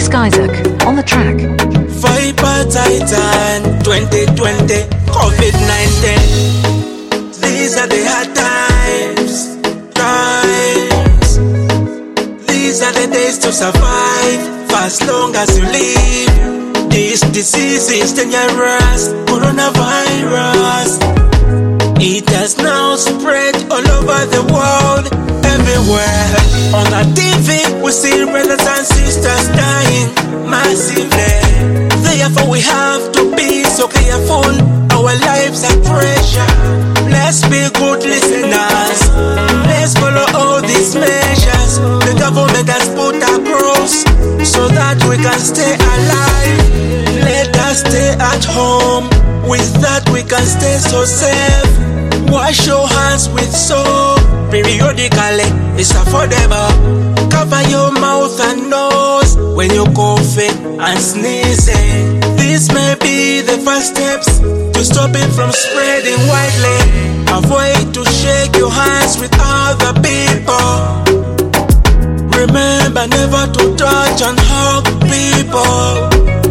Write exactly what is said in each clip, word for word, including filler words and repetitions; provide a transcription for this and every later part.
Miss Isaac on the track. Viper Titan twenty twenty, COVID nineteen. These are the hard times, times. These are the days to survive for as long as you live. This disease is dangerous, coronavirus. It has now spread all over the world, everywhere. On the T V, we see brothers and sisters dying massively. Therefore, we have to be so careful. Our lives are precious. Let's be good listeners. Let's follow all these measures the government has put across, so that we can stay alive. Let us stay at home. With that, we can stay so safe. Wash your hands with soap periodically, it's affordable. Cover your mouth and nose when you're coughing and sneezing. This may be the first steps to stop it from spreading widely. Avoid to shake your hands with other people. Remember never to touch and hug people.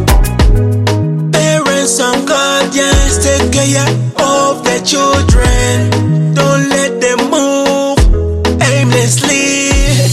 Parents and guardians, take care of their children. Don't let them move aimlessly.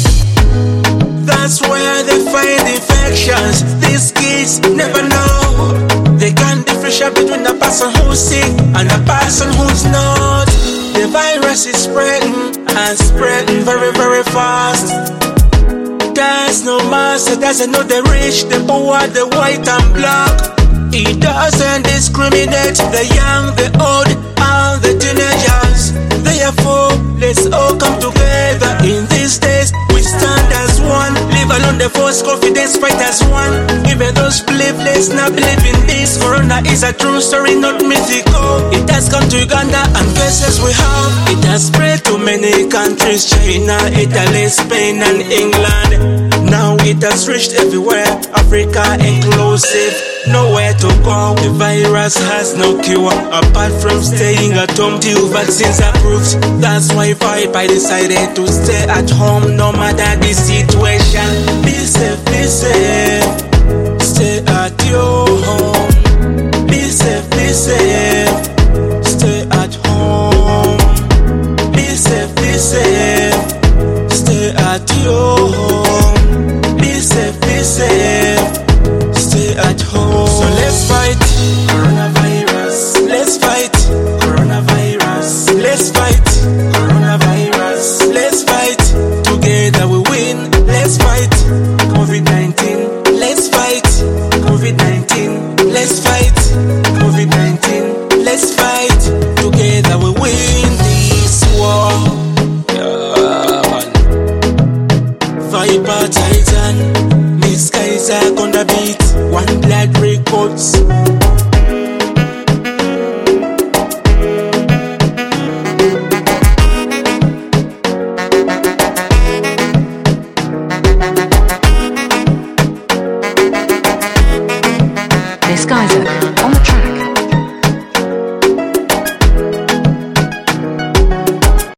That's where they find infections. These kids never know. They can't differentiate between a person who's sick and a person who's not. The virus is spreading and spreading very, very fast. There's no master, doesn't know the rich, the poor, the white and black. It doesn't discriminate the young, the old, and the teenagers. Therefore, let's all come together in these days. We stand as one. Leave alone the false confidence, fight as one. Even those believe, let's not believe in this. Corona is a true story, not mythical. It has come to Uganda and cases we have. It has spread to many countries, China, Italy, Spain, and England. Now it has reached everywhere, Africa inclusive. Nowhere to go, the virus has no cure apart from staying at home till vaccines are approved. That's why Viper decided to stay at home no matter the situation. Be safe, be safe, stay at your home. Be safe, be safe, stay at home. Be safe, be safe, stay at your home. Be safe, be safe, stay at home. So let's fight coronavirus. Let's fight coronavirus. Let's fight coronavirus. Let's fight. Together we win. Let's fight COVID nineteen. Let's fight COVID nineteen. Let's fight COVID nineteen. Let's fight. Together we win this war. Yeah, man. Viper Titan, Miss Isaac on the beat. One Blood Records.